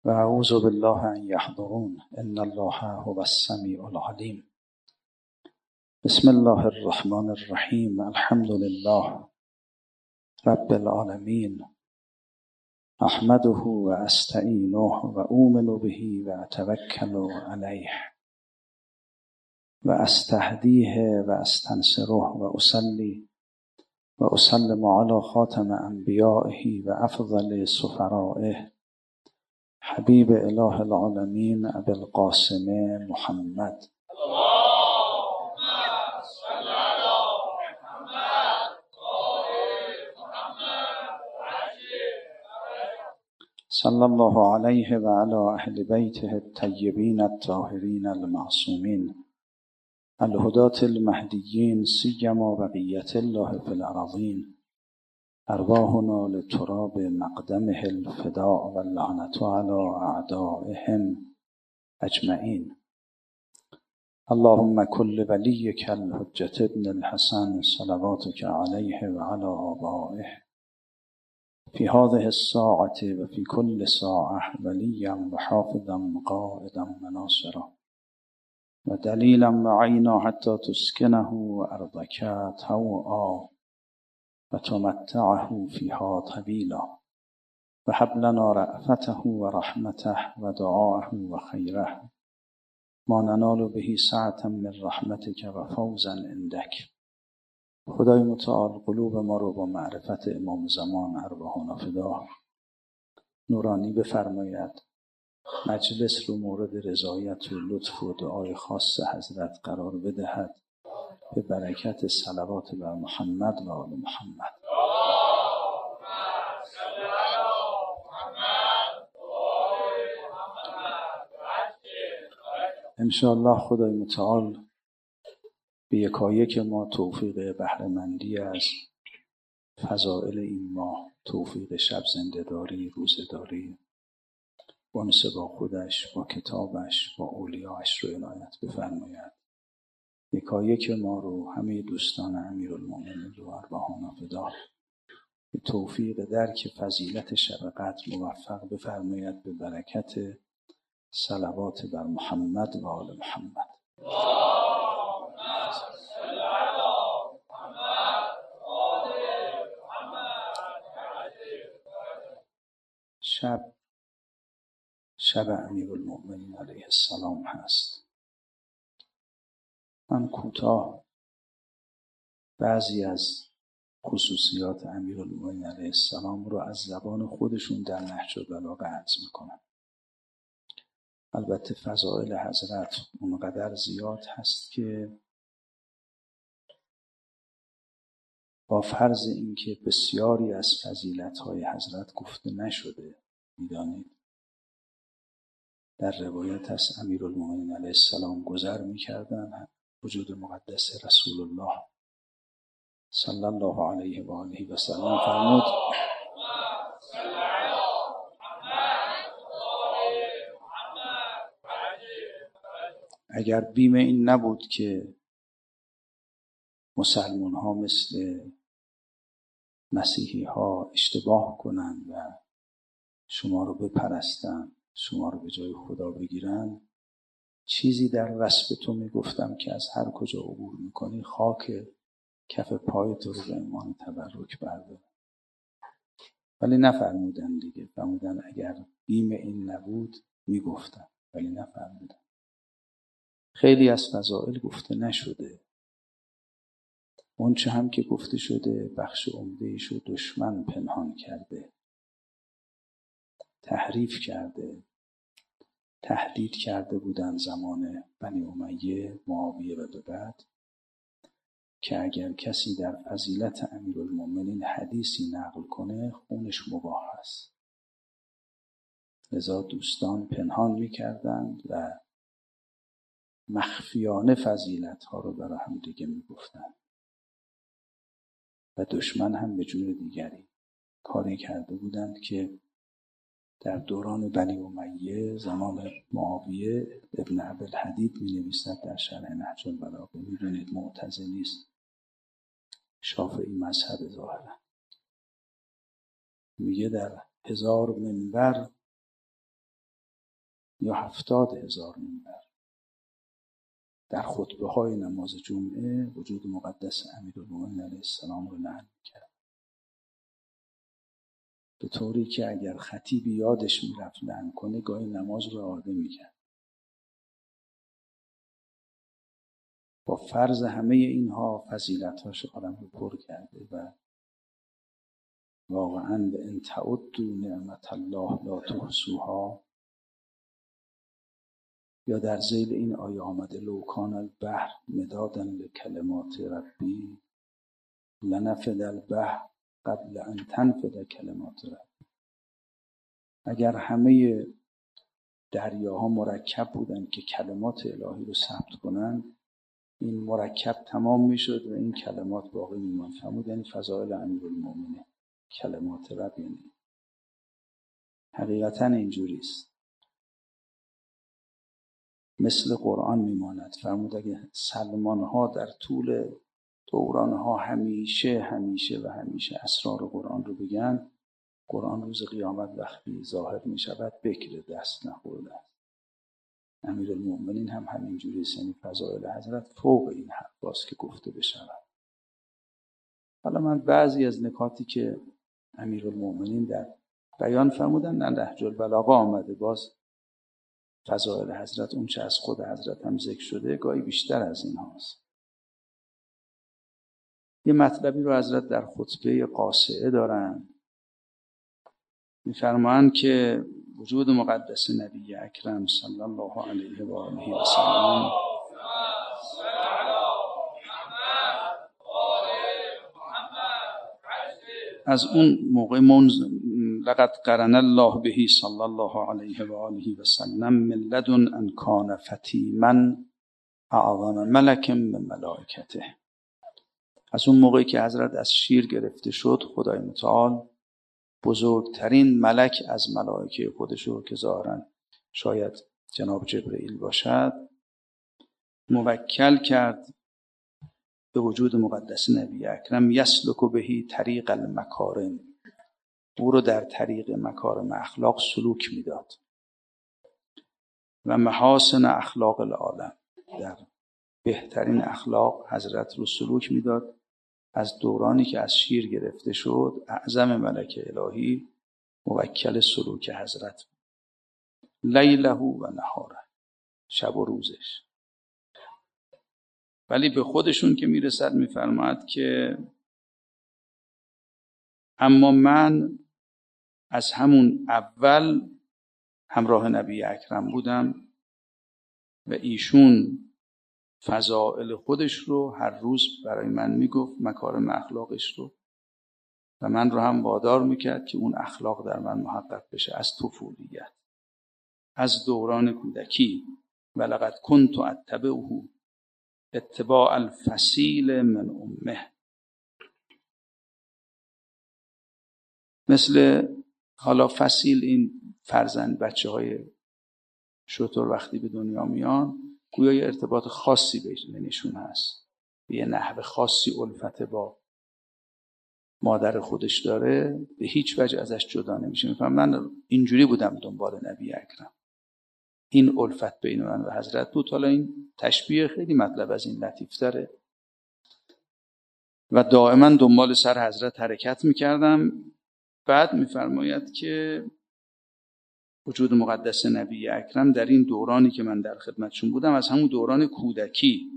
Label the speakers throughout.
Speaker 1: و اعوذ بالله ان یحضرون ان الله هو السمیع العلیم. بسم الله الرحمن الرحیم. الحمد لله رب العالمین. احمده و استعینه و اؤمن به و اتوکل علیه و استهدیه و استنصره و اصلی و اسلم علی خاتم انبیائه و افضل سفرائه حبیب اله العالمین ابی القاسم محمد. صلی الله علیه و علی اهل بیته الطیبین الطاهرین المعصومین الهداة المهدیین سیما بقیة الله فی الارضین. ارواحنا لتراب مقدمه الفداء و اللعنة علی اعدائهم اجمعین. اللهم کل ولیک الحجة ابن الحسن صلواتک علیه و علی آبائه فی هذه الساعة و فی کل ساعة ولیا و حافظا و قائدا و ناصرا و دلیلا و عینا حتی تسکنه ارضک طوعا و تمتعه فیها طویلا و هب لنا رأفته و رحمته و دعاءه و خیره ما ننال به سعة من رحمتک و فوزا عندک. خدای متعال قلوب ما رو با معرفت امام زمان ارواحنا فدا نورانی بفرماید. مجلس رو مورد رضایت و لطف و دعای خاص حضرت قرار بدهد به برکت صلوات بر محمد و آل محمد. انشاءالله خدای متعال به یکایک ما توفیق بهره‌مندی از فضائل این ماه، توفیق شب زنده‌داری، روزه‌داری، انس با خودش، با کتابش، با اولیاءش رو عنایت بفرماید. یکایک ما رو، همه دوستان امیرالمومنین رو ارواحنا فدا به توفیق درک فضیلت شب قدر موفق بفرماید به برکت صلوات بر محمد و آل محمد. شب امیرالمومنین علیه السلام هست. من کوتاه بعضی از خصوصیات امیرالمومنین علیه السلام رو از زبان خودشون در نهج البلاغه عرض میکنم. البته فضائل حضرت اونقدر زیاد هست که با فرض اینکه بسیاری از فضیلت‌های حضرت گفته نشده، می‌دانید در روایت از امیرالمومنین علیه السلام گذر می‌کردن وجود مقدس رسول الله صلی الله علیه و آله و سلم فرمود اگر بیم این نبود که مسلمان ها مثل مسیحی ها اشتباه کنن و شما رو بپرستن، شما رو به جای خدا بگیرن، چیزی در وصف تو میگفتم که از هر کجا عبور میکنی خاک کف پای تو رو به عنوان تبرک برداره. ولی نفرمودن دیگه. فرمودن اگر بیم این نبود میگفتن، ولی نفرمودن. خیلی از فضائل گفته نشده. اون چه هم که گفته شده بخش عمده‌ایش رو دشمن پنهان کرده، تحریف کرده، تهدید کرده بودن زمان بنی امیه، معاویه و به بعد که اگر کسی در فضیلت امیرالمومنین حدیثی نقل کنه خونش مباح است. لذا دوستان پنهان می‌کردند و مخفیانه فضیلت‌ها رو برای هم دیگه می‌گفتند و دشمن هم به جور دیگری کاری کرده بودند که در دوران بنی امیه زمان معاویه ابن ابوالحدید می‌نویسد در شرح نهج البلاغه، می‌دونید معتزلی است، شافعی مذهب ظاهرا، میگه در 1000 منبر یا 70,000 منبر. در خطبه های نماز جمعه وجود مقدس امیرالمومنین علیه السلام رو لعن کرد، به طوری که اگر خطیبی یادش میرفت لعن کنه گاهی نماز رو اعاده میکرد. با فرض همه اینها فضیلت‌هاش عالم رو پر کرده و واقعاً به ان تعدوا نعمت الله لا تحصوها، یا در ذیل این آیه آمده لو کان البحر مدادا لکلمات ربی لنفد البحر قبل ان تنفد کلمات ربی. اگر همه دریاها مرکب بودن که کلمات الهی رو ثبت کنن، این مرکب تمام میشد و این کلمات باقی میماند. فرمود یعنی فضائل امیرالمومنین کلمات رب، یعنی حقیقتا اینجوری است، مثل قرآن میماند. فرمود اگه سلمان ها در طول دوران ها همیشه اسرار قرآن رو بگن، قرآن روز قیامت وقتی ظاهر می شود بکر دست نخورده است. امیرالمومنین هم همینجوری است، یعنی فضائل حضرت فوق این حرفاست که گفته بشود. حالا من بعضی از نکاتی که امیرالمومنین در بیان فرمودن در نهج البلاغه آمده، باز فضائل حضرت اون چه از خود حضرت هم ذکر شده گاهی بیشتر از این هاست. یه مطلبی رو حضرت در خطبه قاصعه دارن، می‌فرمایند که وجود مقدس نبی اکرم صلی الله علیه و آله و سلم از اون موقع لقد قرن الله به صلی الله علیه و آله و سلم من لدن ان کان فتیما اعظم ملک من ملائکته. از اون موقعی که حضرت از شیر گرفته شد، خدای متعال بزرگترین ملک از ملائکه خودشو که ظاهراً شاید جناب جبرئیل باشد موکل کرد به وجود مقدس نبی اکرم یسلک بهی طریق المکارم، او رو در طریق مکارم اخلاق سلوک میداد و محاسن اخلاق العالم، در بهترین اخلاق حضرت رو سلوک میداد. از دورانی که از شیر گرفته شد اعظم ملک الهی موکل سلوک حضرت بود، لیله و نهاره، شب و روزش. ولی به خودشون که میرسد میفرماید که اما من از همون اول همراه نبی اکرم بودم و ایشون فضائل خودش رو هر روز برای من میگفت، مکارم اخلاقش رو، و من رو هم وادار میکرد که اون اخلاق در من محقق بشه از طفولیت، از دوران کودکی. ولقد کنت اتبعه اتباع الفصیل من امه. مثل حالا فصیل این فرزند بچه های شتر وقتی به دنیا میان گویا یه ارتباط خاصی بینشون هست، یه نحو خاصی الفت با مادر خودش داره، به هیچ وجه ازش جدا نمیشه. میفهم من اینجوری بودم دنبال نبی اکرم، این الفت بین من و حضرت بود. حالا این تشبیه خیلی مطلب از این لطیفتره و دائما دنبال سر حضرت حرکت میکردم. بعد میفرماید که وجود مقدس نبی اکرم در این دورانی که من در خدمتشون بودم، از همون دوران کودکی،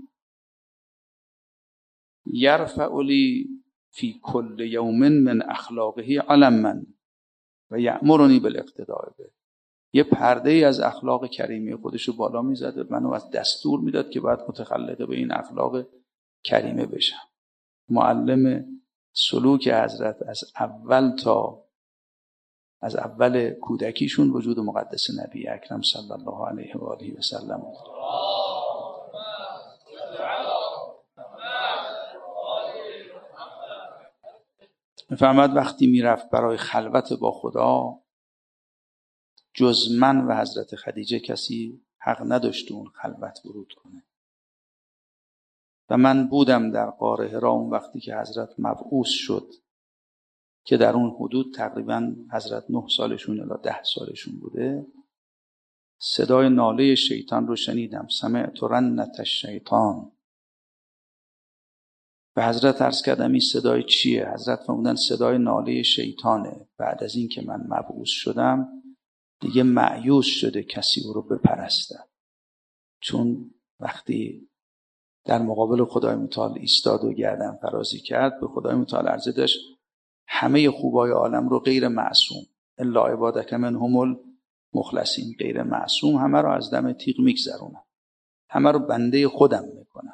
Speaker 1: یرفع لی فی کل یوم من اخلاقه علما و یأمرنی بالاقتداء به، یه پرده ای از اخلاق کریمه خودشو بالا میزد و منو از دستور میداد که باید متخلق به این اخلاق کریمه بشم. معلم سلوک حضرت از اول کودکیشون وجود مقدس نبی اکرم صلی الله علیه و آله و سلم. میفرماد وقتی میرفت برای خلوت با خدا، جز من و حضرت خدیجه کسی حق نداشت اون خلوت ورود کنه و من بودم در غار حرا اون وقتی که حضرت مبعوث شد، که در اون حدود تقریبا حضرت 9 سالشون الی 10 سالشون بوده. صدای ناله شیطان رو شنیدم. سمعت رنة الشیطان. به حضرت عرض کردم این صدای چیه؟ حضرت فرمودن صدای ناله شیطانه. بعد از این که من مبعوث شدم دیگه مایوس شده کسی او رو بپرسته، چون وقتی در مقابل خدای متعال ایستاد و گردن فرازی کرد به خدای متعال عرضه داشت همه خوبای عالم رو غیر معصوم الا عبادک منهم المخلصین، غیر معصوم همه رو از دم تیغ میگذرونم، همه رو بنده خودم میکنم.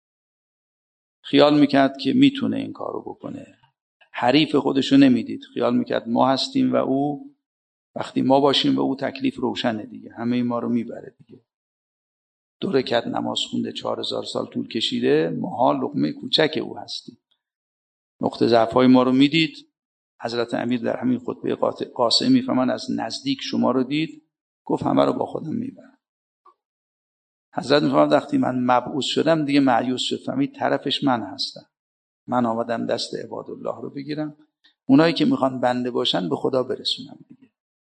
Speaker 1: خیال میکرد که میتونه این کارو بکنه، حریف خودشو نمیدید، خیال میکرد ما هستیم و او، وقتی ما باشیم و او تکلیف روشنه دیگه، همه ما رو میبره دیگه. 2 رکعت نماز خونده 4000 سال طول کشیده، ماها لقمه کوچک او هستیم. نقطه ضعف‌های ما رو میدید. حضرت امیر در همین خطبه قاسم میفهمن از نزدیک شما رو دید، گفت همه رو با خودم میبرم. حضرت میفهمن وقتی من مبعوث شدم دیگه مایوس شد، فهمید طرفش من هستم. من آمدم دست عبادالله رو بگیرم، اونایی که میخوان بنده باشن به خدا برسونم دیگه.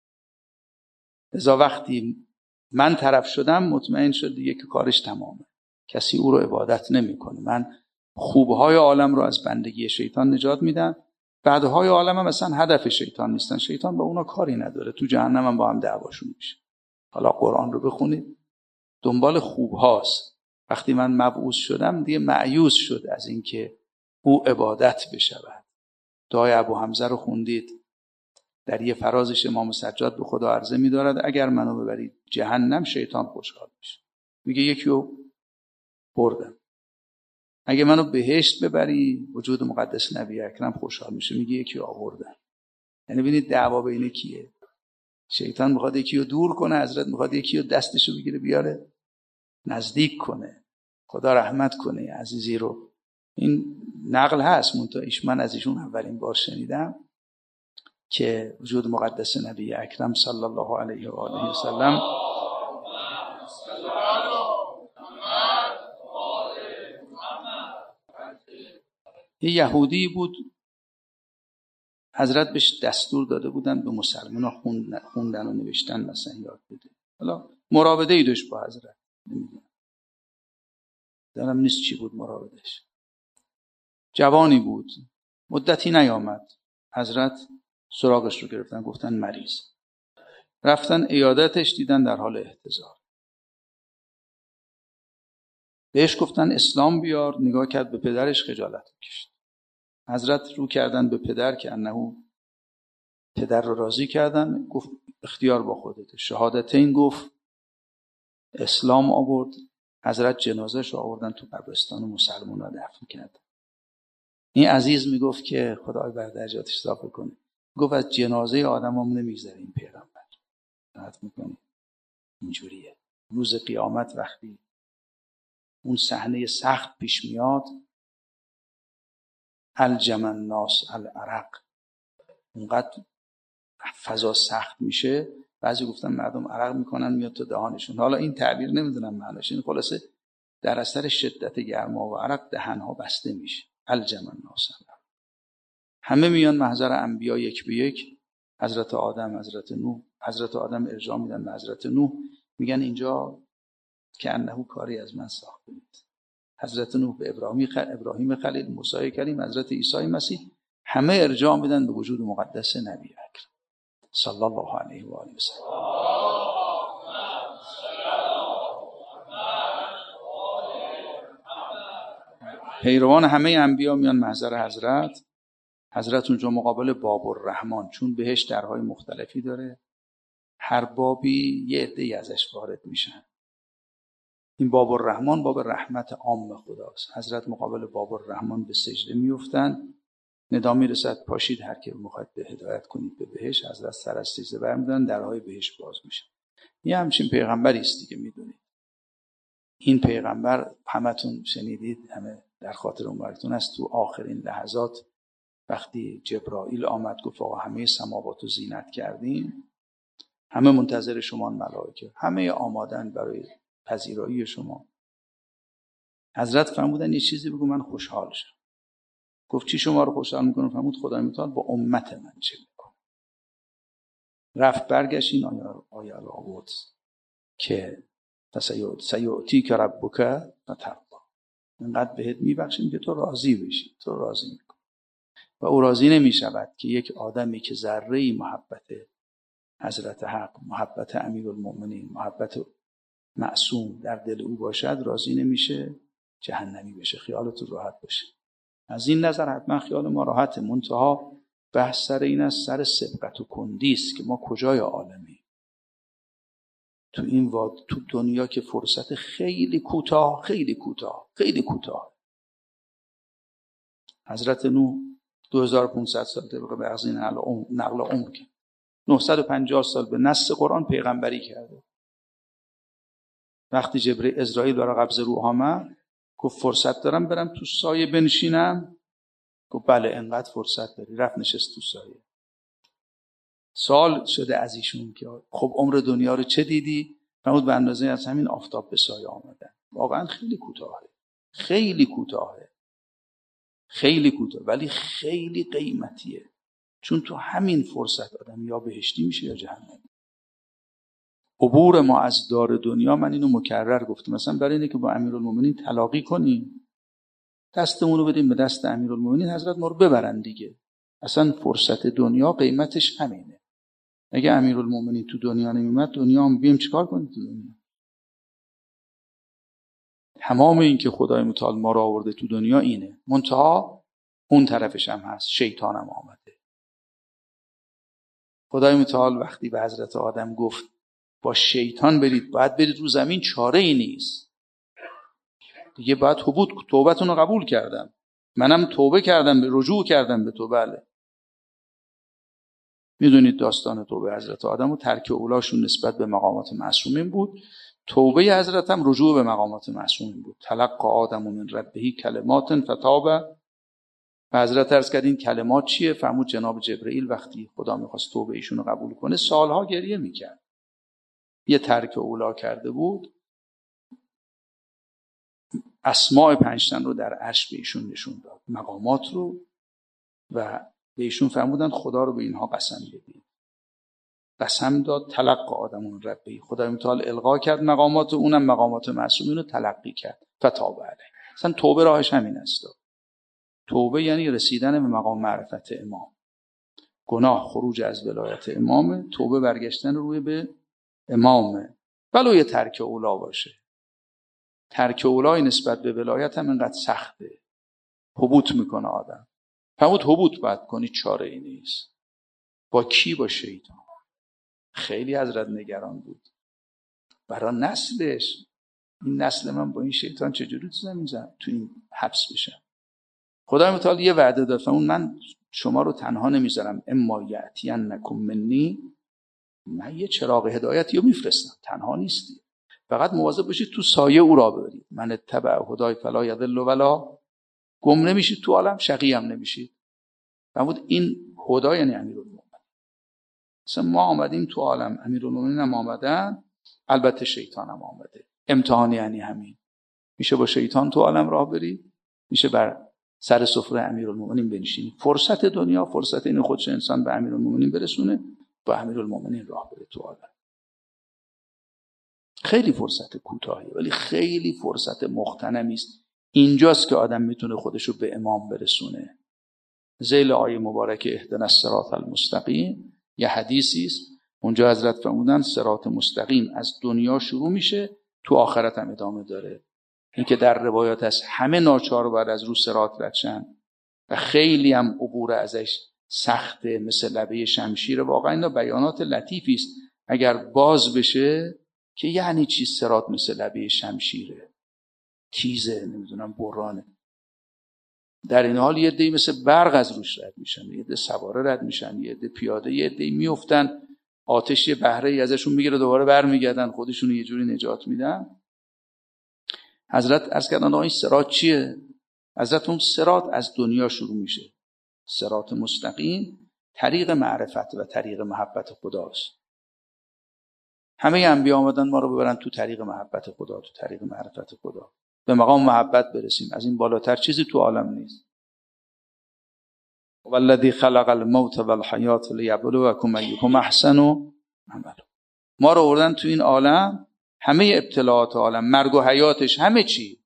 Speaker 1: لذا وقتی من طرف شدم مطمئن شد دیگه که کارش تمامه، کسی او رو عبادت نمیکنه. من خوبهای عالم رو از بندگی شیطان نجات میدم، بعدهای عالم هم مثلا هدف شیطان نیستن، شیطان با اونا کاری نداره، تو جهنم هم با هم دعواشون میشه. حالا قرآن رو بخونید دنبال خوبهاست. وقتی من مبعوث شدم دیگه مایوس شد از اینکه او عبادت بشود. دعای ابو حمزه رو خوندید، در یه فرازش امام سجاد به خدا عرضه می‌دارد اگر منو ببرید جهنم شیطان خوشحال میشه، میگه یکی رو بردم. اگه منو بهشت ببری وجود مقدس نبی اکرم خوشحال میشه، میگه یکی رو آوردم. یعنی ببینید دعوا بین کیه؟ شیطان میخواد یکی رو دور کنه، حضرت میخواد یکی رو دستشو بگیره بیاره نزدیک کنه، خدا رحمت کنه عزیزی رو. این نقل هست من از ایشون اولین بار شنیدم که وجود مقدس نبی اکرم صلی الله علیه و آله و سلم یه یهودی بود، حضرت بهش دستور داده بودن به مسلمان ها خوندن و نوشتن مثلا یاد بده. حالا مراوده ای داشت با حضرت، نمیدونم دارم نیست چی بود مراودش. جوانی بود، مدتی نیامد، حضرت سراغش رو گرفتن گفتن مریض، رفتن عیادتش دیدن در حال احتضار. بهش گفتن اسلام بیار، نگاه کرد به پدرش خجالت کشید. حضرت رو کردن به پدر که انه پدر رو راضی کردن، گفت اختیار با خودته. شهادتین گفت، اسلام آورد. حضرت جنازه‌شو آوردن تو قبرستان و مسلمان‌ها دفن کردن. این عزیز میگفت که خدای بر درجاتش اضافه کنه، گفت از جنازه آدمام نمیگذره این پیغمبر. راحت میکنه اینجوریه. روز قیامت وقتی اون صحنه سخت پیش میاد، الجم الناس العرق، اونقدر فضا سخت میشه، بعضی گفتن مردم عرق میکنن میاد تو دهانشون. حالا این تعبیر نمیدونم معناش، این خلاصه در اثر شدت گرما و عرق دهنها بسته میشه. الجم الناس العرق. همه میان محضر انبیا یک به یک، حضرت آدم، حضرت نوح. حضرت آدم ارجاع میدن به حضرت نوح، میگن اینجا که انه کاری از من ساخته نیست. حضرت نوح به ابراهیم خلیل، موسی کلیم، حضرت عیسی مسیح، همه ارجاع میدن به وجود مقدس نبی اکرم صلی الله علیه و آله و سلم. پیروان همه انبیا میان محضر حضرت. حضرت اونجا مقابل باب الرحمن، چون بهش درهای مختلفی داره، هر بابی یه عده‌ای ازش وارد میشن. این باب الرحمن باب رحمت عام خداست. حضرت مقابل باب الرحمن به سجده میافتن، ندا میرسد پاشید هر کی میخواد به هدایت کنید به بهشت. حضرت سر از سجده برمی‌دارن، درهای بهشت باز میشه. یه همچین پیغمبری است دیگه، میدونید این پیغمبر همتون شنیدید، همه در خاطر عمرتون است. تو آخرین لحظات وقتی جبرائیل آمد گفت آقا همه سماوات رو زینت کردیم، همه منتظر شما ملائکه، همه آمادن برای پذیرایی شما. حضرت فرمودن یه چیزی بگو من خوشحال شم. گفت چی شما رو خوشحال میکنه؟ فرمود خدای متعال با امت من چه میکنه. رفت برگشت این آیه رو آورد. که سیعطیک ربک فترضی، اینقدر بهت میبخشیم که تو راضی بشی. تو راضی میکن و او راضی نمیشود که یک آدمی که ذره‌ای محبت حضرت حق، محبت امیرالمؤمنین، محبت معصوم در دل او باشد، راضی نمیشه جهنمی بشه. خیالتون راحت باشه. از این نظر حتما خیال ما راحته. منتها بحث سر این است، سر سبقت و کندی است که ما کجای عالمی. تو این تو دنیا که فرصت خیلی کوتاه، خیلی کوتاه، خیلی کوتاه. حضرت نوح 2500 سال طبق به از این نقل عمر کرد. 950 سال به نص قرآن پیغمبری کرده. وقتی اسرائیل برای قبض روح آمد، گفت فرصت دارم برم تو سایه بنشینم؟ گفت بله انقدر فرصت داری. رفت نشست تو سایه. سوال شده از ایشون که خب عمر دنیا رو چه دیدی؟ فرمود به اندازه از همین آفتاب به سایه آمدن. واقعا خیلی کوتاهه، خیلی کوتاهه، خیلی کوتاه، ولی خیلی قیمتیه. چون تو همین فرصت آدم یا بهشتی میشه یا جهنمی. عبور ما از دار دنیا، من اینو مکرر گفتم، مثلا برای اینه که با امیرالمومنین تلاقی کنیم، دستمون رو بدیم به دست امیرالمومنین، حضرت ما رو ببرن دیگه. اصلا فرصت دنیا قیمتش همینه. اگه امیرالمومنین تو دنیا نمیومد، دنیا هم بیم چیکار کنیم تو دنیا؟ تمام این که خدای متعال ما رو آورده تو دنیا اینه. منتها اون طرفش هم هست، شیطان هم آمده. خدای متعال وقتی به حضرت آدم گفت با شیطان برید، باید برید رو زمین، چاره ای نیست دیگه، باید توبتون رو قبول کردم، منم توبه کردم، به رجوع کردم به تو. بله میدونید داستان توبه حضرت آدم و ترک اولاشون نسبت به مقامات معصومین بود. توبه حضرت هم رجوع به مقامات معصومین بود. تلقی آدم من ربه کلمات فتاب. و حضرت عرض کرد این کلمات چیه؟ فرمود جناب جبرئیل وقتی خدا میخواست توبه ایشون رو قبول کنه سالها گریه میکرد. یه ترک اولا کرده بود، اسماء 5 تن رو در عرش به ایشون نشون داد، مقامات رو، و به ایشون فرمودن خدا رو به اینها قسم بدید. قسم داد تلقی آدمون ربی، خدای متعال القا کرد مقامات، اونم مقامات معصومین رو تلقی کرد. فتاب علیه. اصلا توبه راهش همین است. توبه یعنی رسیدن به مقام معرفت امام. گناه خروج از ولایت امامه، توبه برگشتن روی به امامه، ولو یه ترک اولا باشه. ترک اولای نسبت به ولایت هم اینقدر سخته، هبوط میکنه آدم. فرمود هبوط باید کنی، چاره ای نیست. با کی؟ با شیطان. خیلی حضرت نگران بود برای نسلش. این نسل من با این شیطان چجوری تو زمین تو این حبس بشم؟ خدای متعال یه وعده داد، فرمود من شما رو تنها نمیذارم، اما یأتینکم منی، من یه چراغ هدایتی رو میفرستم، تنها نیستی، فقط مواظب باشید تو سایه او را ببرید. من اتبع هدای فلا یضل ولا، گم نمیشید تو عالم، شقی هم نمیشید. فرمود این هدا یعنی امیرالمومنین. مثلا ما آمدیم تو عالم، امیرالمومنین هم آمدن، البته شیطان هم آمده. امتحان یعنی همین، میشه با شیطان تو عالم راه برید، میشه بر سر سفره امیرالمومنین بنشینید. فرصت دنیا فرصت این خودش انسان به امیرالمومنین برسونه، با امیرالمومنین راه بره تو عالم. خیلی فرصت کوتاهی ولی خیلی فرصت مغتنمی است. اینجاست که آدم میتونه خودشو به امام برسونه. ذیل آیه مبارک اهدنا الصراط المستقیم یه حدیثی است، اونجا حضرت فرمودن صراط مستقیم از دنیا شروع میشه، تو آخرت هم ادامه داره. این که در روایات هست همه ناچار باید از رو صراط رد شن و خیلی هم عبور ازش سخته، مثل لبه شمشیر. واقعا اینا بیانات لطیفی است اگر باز بشه که یعنی چی صراط مثل لبه شمشیره، تیزه، نمیدونم برانه. در این حال یه عده‌ای مثل برق از روش رد میشن، یه عده سواره رد میشن، یه عده پیاده، یه عده میافتن، آتش یه بهره‌ای ازشون میگیره، دوباره برمیگردن خودشون یه جوری نجات میدن. حضرت عرض کردن آقا این صراط چیه؟ حضرت اون صراط از دنیا شروع میشه. صراط مستقیم طریق معرفت و طریق محبت خداست. همه انبیا آمدن ما رو ببرن تو طریق محبت خدا، تو طریق معرفت خدا، به مقام محبت برسیم. از این بالاتر چیزی تو عالم نیست. والذی خلق الموت والحیات لیبلوکم ایکم احسن عملا. ما رو آوردن تو این عالم همه ابتلاعات عالم، مرگ و حیاتش، همه چی،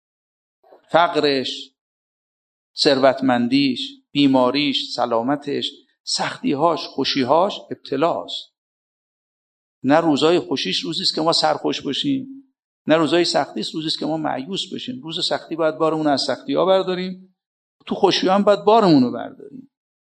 Speaker 1: فقرش، ثروتمندیش، بیماریش، سلامتش، سختیهاش، خوشیهاش، ابتلاست. نه روزای خوشیش روزیست که ما سرخوش باشیم، نه روزای سختیش روزیست که ما مایوس باشیم. روز سختی باید بارمون از سختی ها برداریم، تو خوشی هم باید بارمون رو برداریم.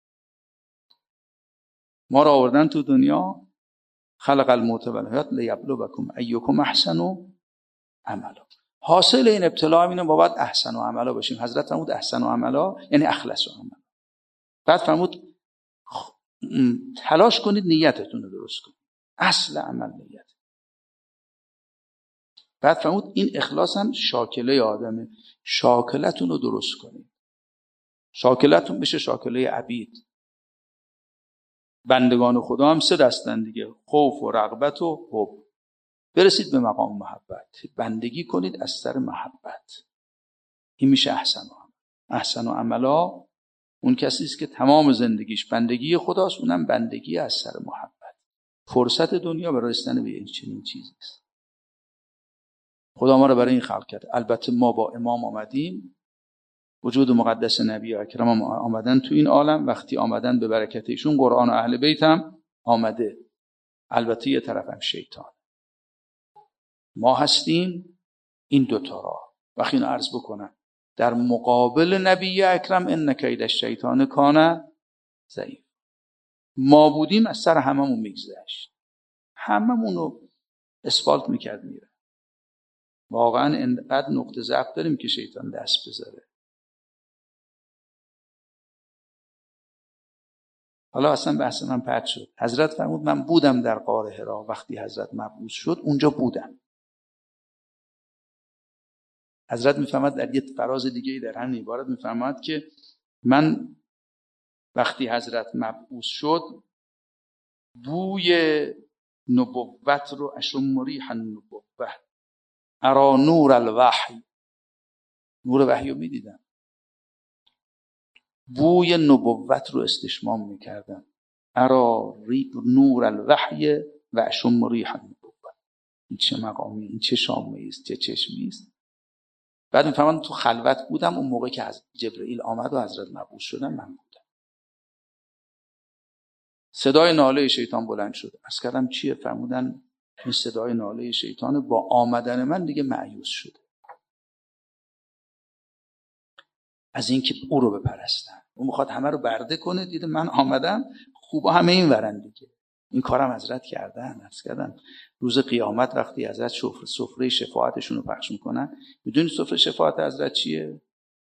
Speaker 1: ما را آوردن تو دنیا، خلق الموت و الحیات لیبلوکم ایکم احسن عملا. حاصل این ابتلا اینه ما باید احسن عملا باشیم. حضرت فرمود احسن عملا یعنی اخلص عملا. بعد فرمود تلاش کنید نیتتون رو درست کنید. اصل عمل نیت. بعد فرمود این اخلاص هم شاکله آدمه. شاکلتون رو درست کنید. شاکلتون بشه شاکله عبید. بندگان خدا هم 3 دستن دیگه، خوف و رغبت و حب. برسید به مقام محبت، بندگی کنید از سر محبت. این میشه احسن و عمل. احسن و عملا اون کسی است که تمام زندگیش بندگی خداست، اونم بندگی از سر محبت. فرصت دنیا برای رسیدن به این چنین چیزی است. خدا ما رو برای این خلق کرد. البته ما با امام آمدیم، وجود مقدس نبی اکرم آمدن تو این عالم. وقتی آمدن به برکت ایشون قرآن و اهل بیت هم آمده. البته یه طرف هم شیطان. ما هستیم این 2 تا را. وقتی اینو عرض بکنم در مقابل نبی اکرم ان کید الشیطان کان ضعیف. ما بودیم از سر هممون میگذشت، هممون رو اسفالت میکرد میره. واقعا اینقدر نقطه ضعف داریم که شیطان دست بذاره. حالا اصلا بحث من پرت شد. حضرت فرمود من بودم در غار حرا وقتی حضرت مبعوث شد، اونجا بودم. حضرت میفرماد در یه فراز دیگه در همین عبارت میفرماد که من وقتی حضرت مبعوث شد بوی نبوت رو اشم ریح النبوه ارا نور الوحی، نور وحی رو میدیدم، بوی نبوت رو استشمام میکردم. ارا نور الوحی و اشم ریح النبوه. این چه مقامی، این چه شامه است، چه چشمی است. بعد میفهمم تو خلوت بودم اون موقع که جبرئیل آمد و حضرت مبعوث شدن، من بودم. صدای ناله شیطان بلند شد. عرض کردم چیه؟ فرمودن این صدای ناله شیطان با آمدن من دیگه مایوس شده از اینکه او رو بپرستن. اون میخواد همه رو برده کنه، دیده من آمدم خوبا همه این ورن دیگه. این کارم حضرت کردن. عرض کردم روز قیامت وقتی حضرت سفره شفاعتشون رو پخش میکنن، میدونی سفره شفاعت حضرت چیه؟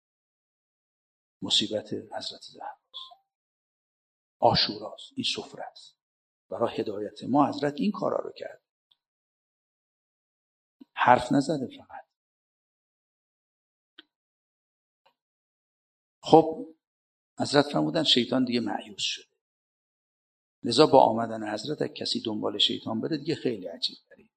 Speaker 1: مصیبت حضرت زهراست، عاشوراست. این سفره است برای هدایت ما. حضرت این کارا رو کرد، حرف نزده فقط. خب حضرت فرمودن شیطان دیگه مایوس شده. لذا با آمدن حضرت اگه کسی دنبال شیطان بره دیگه خیلی عجیب داره.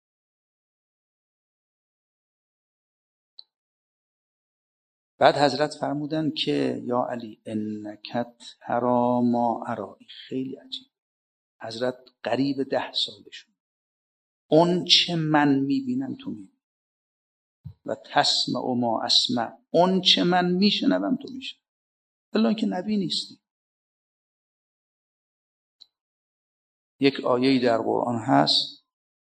Speaker 1: بعد حضرت فرمودن که یا علی انکت ترا ما ارایی. خیلی عجیب. حضرت قریب 10 سالشون، اون چه من میبینم تو میبینی و تسمع و ما اسمع، اون چه من میشنوم تو میشنوی. الا که نبی نیستی. یک آیه‌ای در قرآن هست،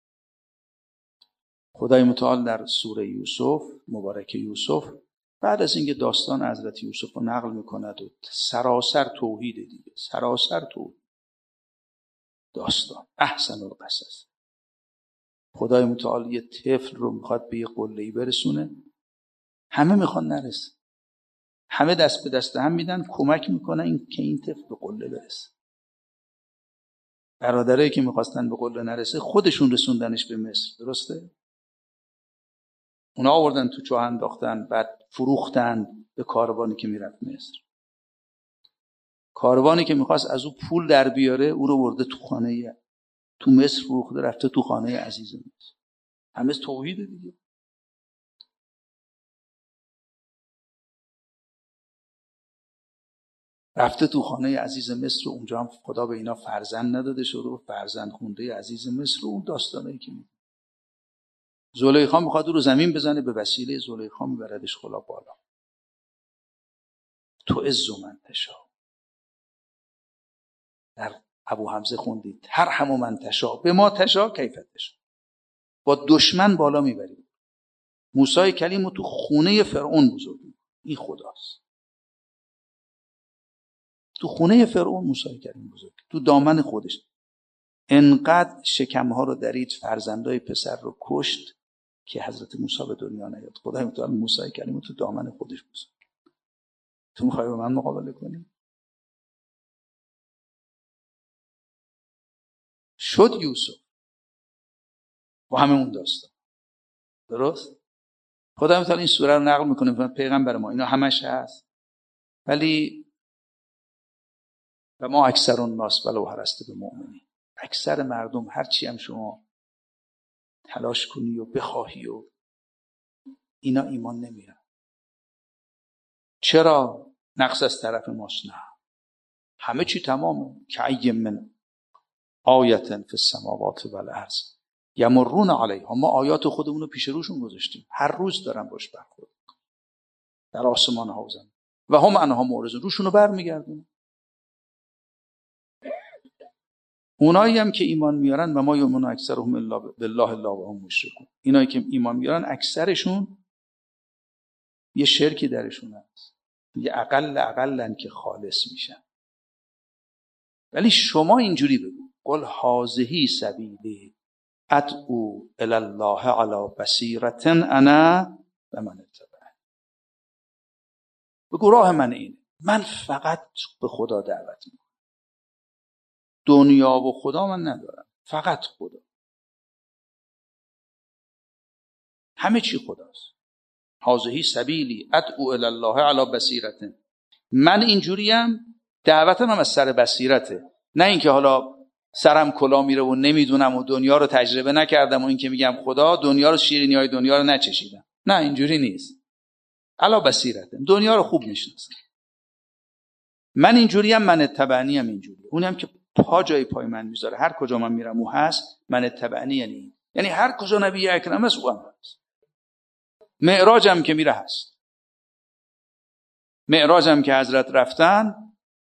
Speaker 1: خدای متعال در سوره یوسف، مبارک یوسف، بعد از اینکه داستان حضرت یوسف رو نقل میکند و سراسر توحید دیگه، سراسر توحید، داستان احسن القصص. خدای متعال یه طفل رو میخواد به یه قله‌ای برسونه، همه میخوان نرسه، همه دست به دست هم میدن کمک میکنن این که این طفل به قله برسه. برادرایی که میخواستن به قله نرسه خودشون رسوندنش به مصر، درسته؟ اونا آوردن تو چاه انداختن، بعد فروختن به کاروانی که میرفت مصر. کاروانی که میخواست از او پول در بیاره او رو برده تو خانه، تو مصر فروخته، رفته تو خانه عزیز مصر. همه توحید دیگه. رفته تو خانه عزیز مصر و اونجا هم خدا به اینا فرزند نداده شده و فرزند خونده عزیز مصر و اون داستانایی که میگه. زلیخا میخواد رو زمین بزنه، به وسیله زلیخا میبردش خلا بالا. تو عز من تشا، در ابو حمزه خوندید ترحم من تشا به ما تشا کیف تشا، با دشمن بالا میبرید. موسی کلیم رو تو خونه فرعون بزرگ میکنه. این خداست. تو خونه فرعون موسی کلیم بزرگ، تو دامن خودش. انقدر شکمها رو درید، فرزندای پسر رو کشت که حضرت موسی به دنیا نیاد. خدای متعال موسی کلیم رو تو دامن خودش بزرگ. تو میخوای با من مقابله کنی؟ شد یوسف با همه اون داستان. درست؟ خدای متعال این سوره رو نقل میکنه پیغمبر ما، اینا همش هست. ولی و ما اکثر الناس ولو حرصت بمؤمنین، اکثر مردم هرچی هم شما تلاش کنی و بخواهی و اینا ایمان نمیارن. چرا؟ نقص از طرف ماست؟ نه، همه چی تمامه. کأی من آیة فی السماوات والارض یمرون علیها، ما آیات خودمون رو پیش روشون گذاشتیم، هر روز دارن باش برخورد در آسمان ها و زمین و هم عنها معرضون، روشون رو برمیگردون. اونایی هم که ایمان میارن و ما یؤمن اکثرهم الا بالله الا وهم مشرکون، اینایی که ایمان میارن اکثرشون یه شرکی درشون هست، یه اقلن که خالص میشن. ولی شما اینجوری بگو قل هذه سبیلی ادعو الی الله علی بصیرة انا و من اتبعني. بگو راه من اینه، من فقط به خدا دعوت میکنم، دنیا و خدا من ندارم، فقط خدا، همه چی خداست. هذه سبیلی ادعو الی الله علی بصیرة، من اینجوریم، دعوتم هم از سر بصیرته، نه اینکه حالا سرم کلا میره و نمیدونم و دنیا رو تجربه نکردم و اینکه میگم خدا دنیا رو، شیرینی‌های دنیا رو نچشیدم. نه، اینجوری نیست. علا بصیرته، دنیا رو خوب میشناسم. من اینجوریم، من اتبعنی هم اینجوری، اونم که پا جای پای من میذاره، هر کجا من میرم او هست. من اتبعنی یعنی هر کجا نبی اکرم هست او هم هست. معراجم که میره هست. معراجم که حضرت رفتن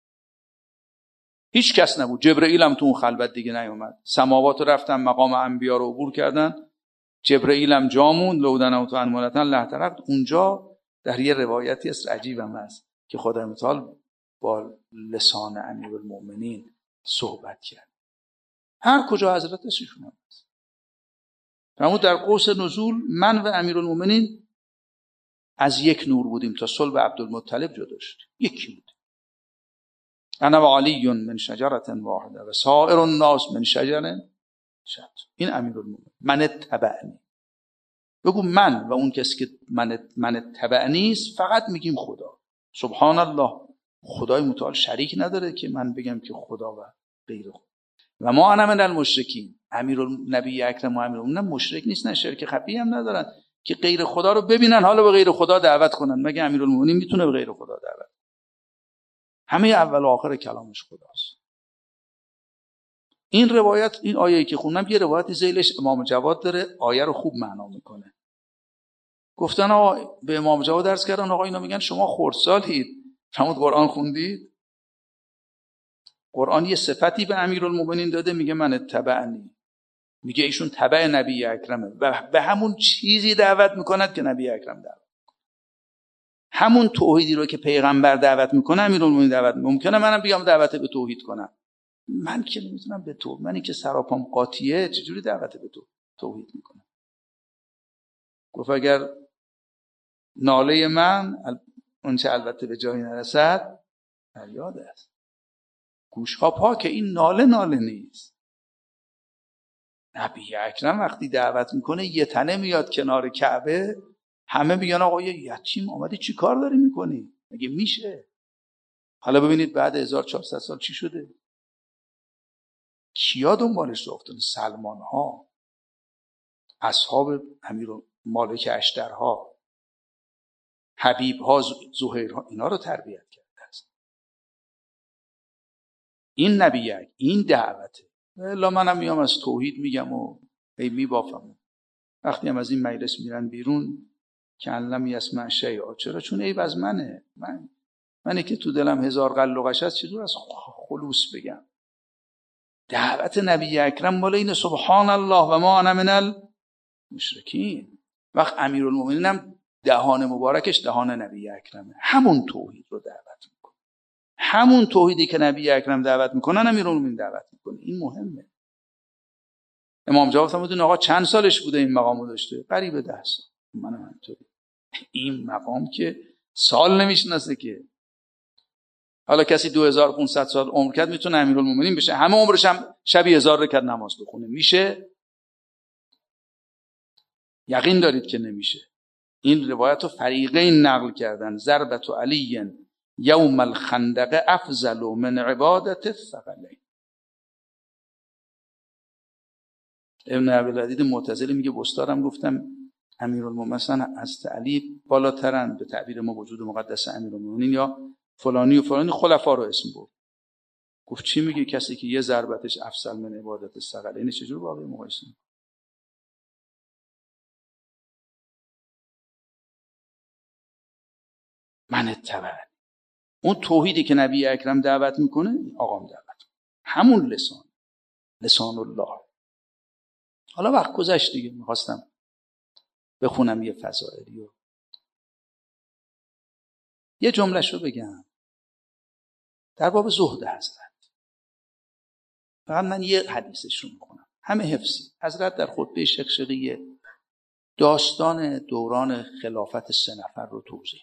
Speaker 1: هیچ کس نبود، جبرئیل هم تو اون خلوت دیگه نیومد. سماوات رفتن، مقام انبیا رو عبور کردن، جبرئیل هم جا موند، لودن تو انمالتن لهترقت. اونجا در یه روایتی است عجیبم هست که خدای متعال با لسان امیرالمؤمنین صحبت کرد. هر کجا حضرت اسمشون هست. فرمود در قوس نزول من و امیرالمؤمنین از یک نور بودیم تا صلب عبدالمطلب جدا شد، یکی بود. انا و علی من شجرة واحده و سائر الناس من شجر شتى. این امیرالمؤمنین. من اتبعنی، بگو من و اون کسی که من اتبعنی است فقط میگیم خدا. سبحان الله، خدای متعال شریک نداره که من بگم که خدا و غیر خدا. و ما انا من المشرکین، امیرالنبی اکرم و امیرالمؤمنین مشرک نیستن، شرک خفی هم ندارن که غیر خدا رو ببینن حالا به غیر خدا دعوت کنن. مگه امیرالمؤمنین میتونه به غیر خدا دعوت؟ همه اول و آخر کلامش خداست. این روایت، این آیه‌ای که خوندم یه روایتی ذیلش امام جواد داره، آیه رو خوب معنا میکنه. گفتن آقا به امام جواد درس کردن، آقا اینا میگن شما خردسالید، فرمود قرآن خوندید؟ قرآن یه صفتی به امیرالمؤمنین داده، میگه من اتبعنی، میگه ایشون تبع نبی اکرمه و به همون چیزی دعوت میکند که نبی اکرم دعوت. همون توحیدی رو که پیغمبر دعوت میکنه امیرالمؤمنین دعوت میکنه. ممکنه منم بیام دعوت به توحید کنم، من که نمیتونم به تو، منی که سراپام قاطیه چجوری دعوت به توحید میکنم؟ گفت اگر ناله من اونچه البته به جایی نرسد فریاد است. گوشها پاکه، این ناله نیست. نبی اکرم وقتی دعوت میکنه یه تنه میاد کنار کعبه، همه میگن آقا یه یتیم آمدی چی کار داری میکنی؟ مگه میشه؟ حالا ببینید بعد 1400 سال چی شده. کیا دنبالش رفتن؟ سلمان ها، اصحاب امیر مالک اشترها، حبیب ها، زهیر ها، اینا رو تربیت کرده است. این نبیه، این دعوته. الا منم میام از توحید میگم و میبافم.
Speaker 2: وقتی هم از این مجلس میرن بیرون که علم یسمع شیئا. چرا؟ چون عیب از منه. منی که تو دلم هزار قل و قش هست چطور از خلوص بگم؟ دعوت نبی اکرم مال اینه سبحان الله و ما انا من المشرکین. وقت امیرالمومنین هم دهان مبارکش دهان نبی اکرمه، همون توحید رو دعوت میکنه، همون توحیدی که نبی اکرم دعوت میکنن امیرالمومنین دعوت میکنه. این مهمه. امام جواد فرمودن آقا چند سالش بوده این مقامو داشته؟ قریب 10 سال. منم همینطوری. این مقام که سال نمیشناسه که. حالا کسی 2500 سال عمر کرد میتونه امیرالمومنین بشه، همه عمرش هم شبی 1000 رکعت نماز بخونه، میشه؟ یقین دارید که نمیشه. این روایت رو فریقین نقل کردن. ضربت علی یوم الخندق افضل من عبادت الثقلین. ابن عبدالعزیز معتزلی میگه بستارم گفتم امیرالمومنین مثلا از علی بالاترن، به تعبیر ما وجود مقدس امیرالمومنین یا فلانی و فلانی خلفا رو اسم برد. گفت چی میگه؟ کسی که یه ضربتش افضل من عبادت الثقلین چجور واقعی مقایسه؟ من اتبع اون توحیدی که نبی اکرم دعوت میکنه آقام دعوت میکنه. همون لسان الله. حالا وقت گذشت دیگه، میخواستم بخونم یه فضائلی رو، یه جمله‌شو رو بگم در باب زهد حضرت. فقط من یه حدیثش رو میخونم، همه حفظی. حضرت در خطبه شقشقیه داستان دوران خلافت 3 نفر رو توضیح،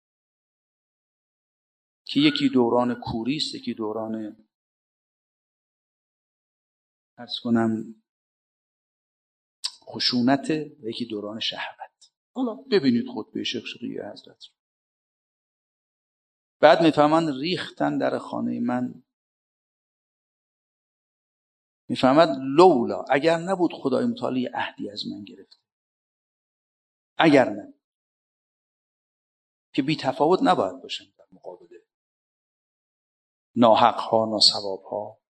Speaker 2: که یکی دوران کوری است، یکی دوران عرض کنم خشونت، و یکی دوران شهوت. حالا ببینید خطبه شقشقیه حضرت. بعد میفهمن ریختن در خانه من، میفهمد لولا، اگر نبود خدای متعالی عهدی از من گرفت، اگر نه که بی تفاوت نباید باشن در مقابل ناحق ها ناصواب ها.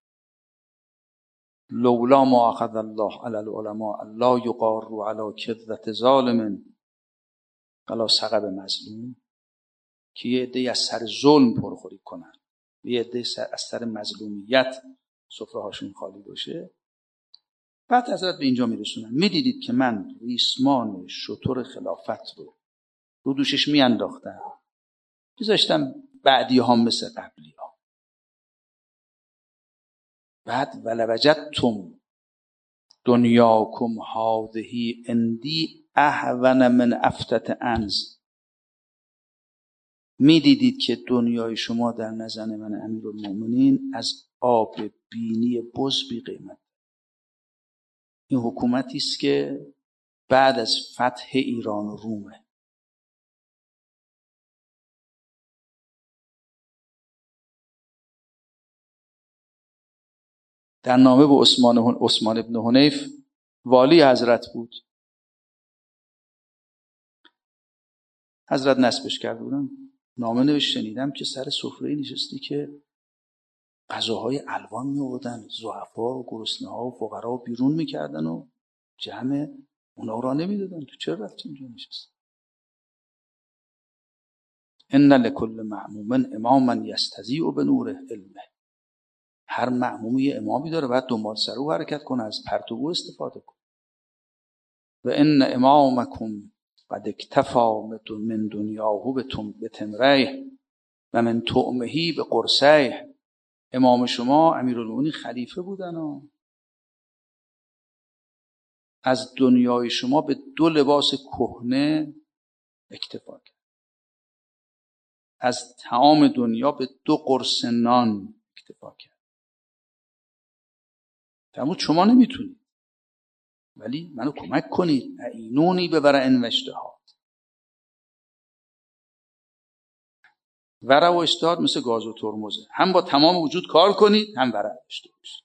Speaker 2: لولا ما اخذ الله علی العلماء لا یقاروا علی کذبة ظالم ولا سقب مظلوم، که یه عده‌ای از سر ظلم پرخوری کنن، یه عده‌ای از سر مظلومیت سفره هاشون خالی باشه. بعد حضرت به اینجا میرسونن، میدیدید که من ریسمان شتر خلافت رو دوشش میانداختم، میذاشتم بعدی ها مثل قبلی ها. بعد ولوجدتم دنیاکم هذه اندی اهون من افتت انز، میدیدید که دنیای شما در نظر من امیرالمومنین از آب بینی بز بی قیمت. این حکومتی است که بعد از فتح ایران و رومه. در نامه به عثمان ابن حنیف والی حضرت بود، حضرت نصبش کرده بودن، نامه نوشت شنیدم که سر سفره نشستی که غذاهای الوان می آوردن، ضعفا و گرسنه‌ها و فقرا بیرون میکردن و جمع اونا را نمیدادن. تو چرا رفتی اینجا نشستی؟ ان لکل معموم اماما یستضیء بنور علمه. هر معمومی یه امامی داره، باید دنبال سر او حرکت کنه، از پرتو او استفاده کنه. و ان امامکم قد اکتفا من دنیاه بتمریه و من طعمه به قرصیه. امام شما امیرالمومنین خلیفه بودن و از دنیای شما به 2 لباس کهنه اکتفا کرد، از طعام دنیا به 2 قرص نان اکتفا کرد. فرمود شما نمیتونید، ولی منو کمک کنید، اعینونی بورع و اجتهاد. ورع و اجتهاد مثل گاز و ترمزه، هم با تمام وجود کار کنید، هم ورع داشته باشید.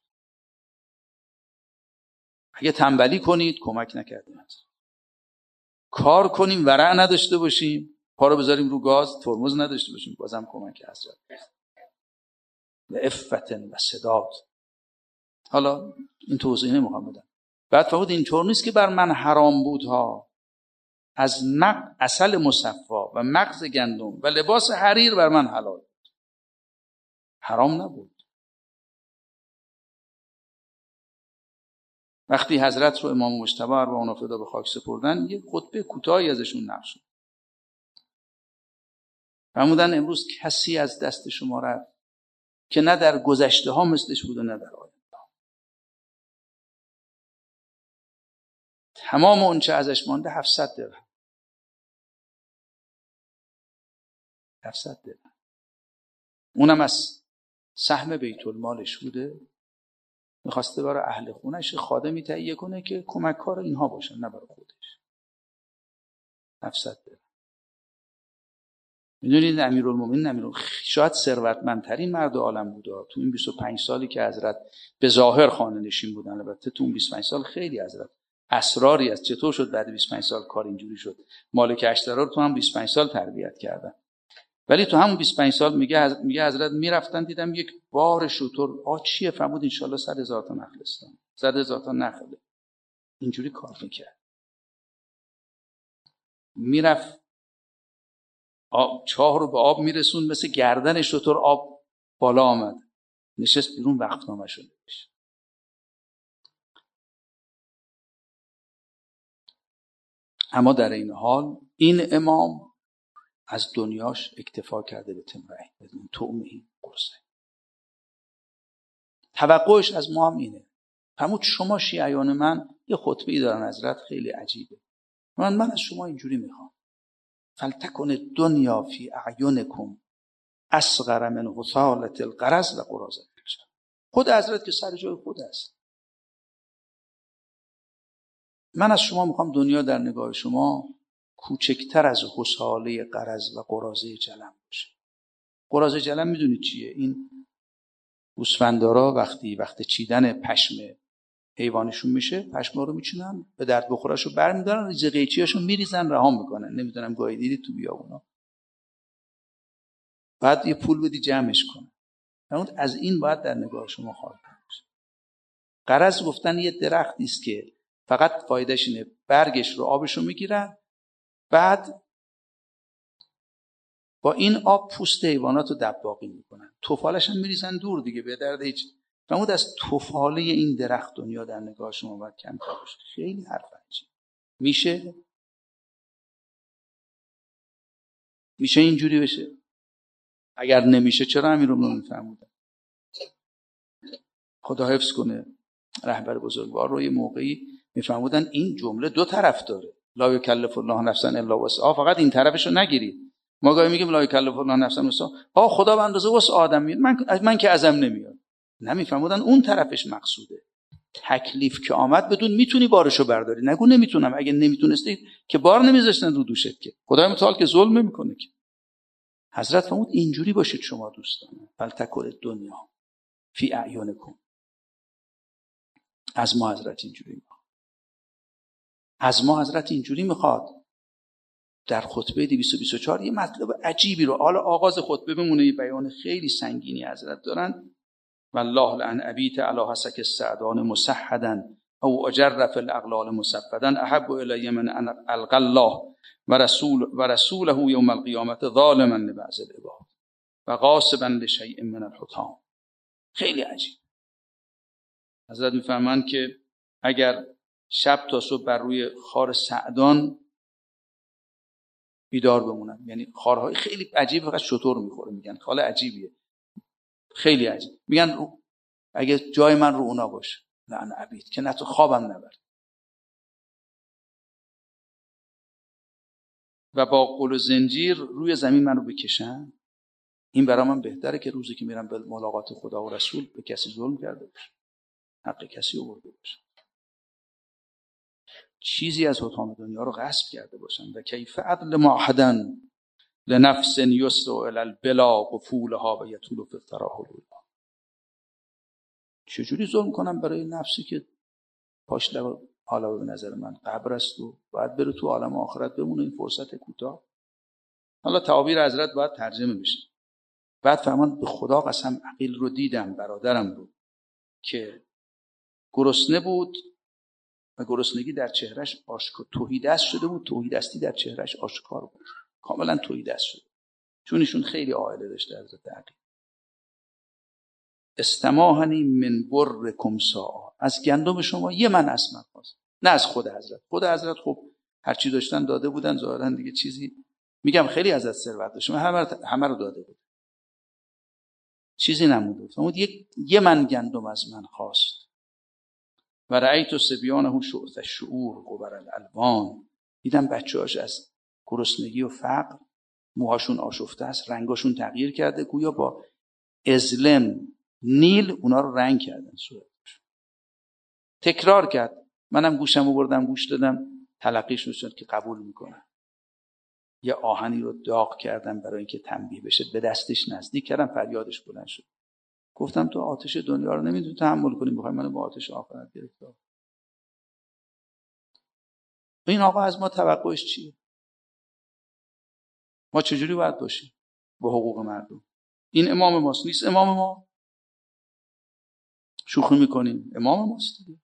Speaker 2: اگه تنبلی کنید کمک نکردیم، کار کنیم ورع نداشته باشیم، پا رو بذاریم رو گاز ترمز نداشته باشیم، بازم کمک حضرت و عفت و صداد. حالا این توضیح نمیخوام بدم، بعد فرمود اینطور نیست که بر من حرام بود ها، از عسل مصفا و مغز گندم و لباس حریر بر من حلال بود، حرام نبود. وقتی حضرت رو امام مجتبی ارواح فدا به خاک سپردن، یه خطبه کوتاهی ازشون نقل شد. فرمودن امروز کسی از دست شما رفت که نه در گذشته ها مثلش بود و نه در آینده ها. تمام اون چه ازش مانده 700 درهم. 700 درهم. اونم از سهم بیت المالش بوده. میخواسته برای اهل خونش خادمی تهیه کنه که کمککار اینها باشن، نه برای خودش. 700 درهم. میدونید امیرالمومنین شاید ثروتمندترین مرد عالم بوده تو این 25 سالی که حضرت به ظاهر خانه نشین بودن. البته تو اون 25 سال خیلی حضرت اسراری است. چطور شد بعد 25 سال کار اینجوری شد؟ مالک اشترا رو تو هم 25 سال تربیت کردن، ولی تو همون 25 سال میگه حضرت میرفتن دیدم یک بار شتر چیه؟ فرمود ان شاء الله 100,000 تا نخل است. 100,000 تا نخله. اینجوری کار میکرد. میرفت چاه رو به آب میرسون، مثل گردن شتر آب بالا آمد، نشست بیرون وقتنامه شد. اما در این حال این امام از دنیاش اکتفا کرده به تمرعی بدون طعمهی قرصه. توقعش از ما هم اینه. فرمود شما شیعیان من یه خطبه‌ای دارن حضرت خیلی عجیبه. من از شما اینجوری میخوام. فلتکن الدنیا فی اعینکم اصغر من حصالة القرز و قراضة الجر. خود حضرت که سر جای خود است. من از شما میخوام دنیا در نگاه شما کوچکتر از حصاله قرز و قراضه جلم باشه. قراضه جلم میدونید چیه؟ این گوسفندارا وقتی چیدن پشم حیوانشون میشه، پشما رو میچینن، به درد بخوراشو برمیدارن، ریز قیچیاشو میریزن، رها میکنن. نمیدونم گاهی دیدید تو بیابونا، بعد یه پول بدی جمعش کنه. اون از این باید در نگاه شما خواهد باشه. قرض گفتن یه درختی است که فقط فایدهش اینه برگش رو آبشو میگیرن، بعد با این آب پوست حیوانات رو دباغی میکنن، توفالش هم میریزن دور دیگه، به درد هیچ. فرمود از توفاله این درخت دنیا در نگاه شما باید کمتر باشه. خیلی حرف عجیبه. میشه اینجوری بشه؟ اگر نمیشه چرا امیرالمومنین فرمودن؟ خدا حفظ کنه رهبر بزرگوار رو یه موقعی میفرمودن این جمله دو طرف داره. لا یکلف الله نفسا الا وسعها. فقط این طرفشو نگیرید. ما گاهی میگیم لا یکلف الله نفسا وسعها. خدا به اندازه وسع آدم میاد. من که ازم نمیاد. نمیفهمودن اون طرفش مقصوده. تکلیف که آمد بدون میتونی بارشو برداری. نگو نمیتونم. اگه نمیتونستی که بار نمیذاشتن رو دوشت که. خدای متعال که ظلم نمیکنه که. حضرت فرمود اینجوری باشید شما دوستان. فلتکن الدنیا فی اعینکم. از ما حضرت اینجوری میخواد. در خطبه 224 یه مطلب عجیبی رو، حالا آغاز خطبه بمونه، یه بیان خیلی سنگینی حضرت دارن. والله لعن ابیت علی حسک السعدان مسحدا او اجر فی الاغلال مصفدا احب الی من ان القى الله ورسوله یوم القیامه ظالما لبعض العباد و غاصبا لشیء من الحطام. خیلی عجیب. حضرت میفهمند که اگر شب تا صبح بر روی خار سعدان بیدار بمونن، یعنی خارهای خیلی عجیب، فقط شتر میخوره، میگن خال عجیبیه، خیلی عجیب، میگن اگه جای من رو اونا باشه لعن ابید که نه تو خوابم نبر. و با قل و زنجیر روی زمین منو بکشن، این برای من بهتره که روزی که میرم به ملاقات خدا و رسول به کسی ظلم کرده باشه، حق کسی آورده باشه، چیزی از حطام دنیا رو غصب کرده باشن. و کیف عدل معهدن لنفس یسر الی البلا قفولها و یطول فی التراحل. چجوری ظلم کنم برای نفسی که پاش حالا به نظر من قبر است و باید بره تو عالم آخرت بمونه، این فرصت کوتاه. حالا تعابیر حضرت باید ترجمه بشه. بعد فرمان به خدا قسم عقیل رو دیدم، برادرم رو، که گرسنه بود و گرسنگی در چهرهش آشکار، تهیدست شده بود، تهیدستی در چهرهش آشکار بود، کاملا تهیدست شده، چون ایشون خیلی عائله داشته حضرت عقیل. استماهنی من برکم ساعا، از گندم شما یه من اسمن خواست، نه از خود حضرت. خود حضرت خب هرچی داشتن داده بودن، ظاهرا دیگه چیزی، میگم خیلی حضرت ثروت داشت، همه رو داده بود، چیزی نمونده. فرمود یه من گندم از من خواست. و رأیت صبیانه شعث الشعور غبر الالوان، دیدم بچه‌هاش از گرسنگی و فقر موهاشون آشفته است، رنگاشون تغییر کرده، گویا با ازلم نیل اونا رو رنگ کردن صورتش. تکرار کرد، منم گوشمو بردم گوش دادم، تلقیش شد که قبول میکنه. یه آهنی رو داغ کردم برای اینکه تنبیه بشه، به دستش نزدیک کردم، فریادش بلند شد. گفتم تو آتش دنیا رو نمیتونی تحمل کنی، میخوای منو با آتش آخرت گرفتار. این آقا از ما توقعش چیه؟ ما چجوری باید باشیم با حقوق مردم؟ این امام ماست، نیست امام ما؟ شوخی میکنیم، امام ماست دیگه.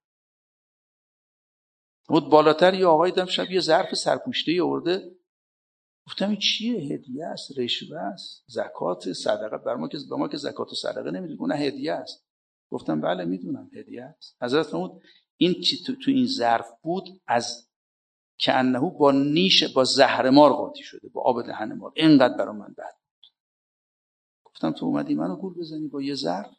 Speaker 2: بود بالاتر یه آقایی دیدم شب یه ظرف سرپوشته آورده، گفتم این چیه؟ هدیه است، رشوه است، زکات، صدقه؟ بر ما که زکات و صدقه نمیدونیم، اون هدیه است. گفتم بله میدونم هدیه است. حضرت فرمود این چی تو این ظرف بود، از که انه با نیش با زهرمار قاطی شده، با آب دهن مار، اینقدر برای من بد بود. گفتم تو اومدی منو گول بزنی با یه ظرف؟